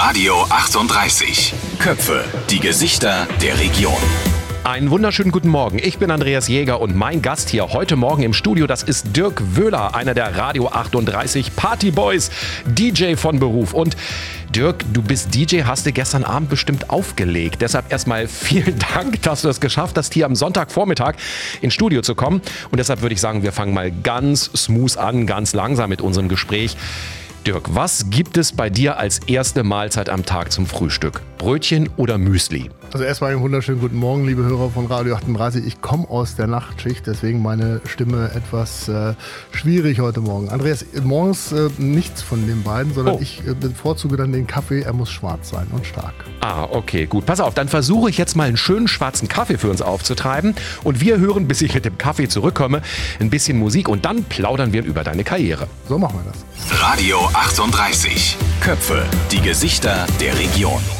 Radio 38. Köpfe, die Gesichter der Region. Einen wunderschönen guten Morgen. Ich bin Andreas Jäger und mein Gast hier heute Morgen im Studio, das ist Dirk Wöhler, einer der Radio 38 Partyboys, DJ von Beruf. Und Dirk, du bist DJ, hast du gestern Abend bestimmt aufgelegt. Deshalb erstmal vielen Dank, dass du es geschafft hast, hier am Sonntagvormittag ins Studio zu kommen. Und deshalb würde ich sagen, wir fangen mal ganz smooth an, ganz langsam mit unserem Gespräch. Dirk, was gibt es bei dir als erste Mahlzeit am Tag zum Frühstück? Brötchen oder Müsli? Also erstmal einen wunderschönen guten Morgen, liebe Hörer von Radio 38. Ich komme aus der Nachtschicht, deswegen meine Stimme etwas schwierig heute Morgen. Andreas, morgens nichts von den beiden, sondern ich bevorzuge dann den Kaffee. Er muss schwarz sein und stark. Ah, okay, gut. Pass auf, dann versuche ich jetzt mal einen schönen schwarzen Kaffee für uns aufzutreiben. Und wir hören, bis ich mit dem Kaffee zurückkomme, ein bisschen Musik und dann plaudern wir über deine Karriere. So machen wir das. Radio 38. Köpfe, die Gesichter der Region.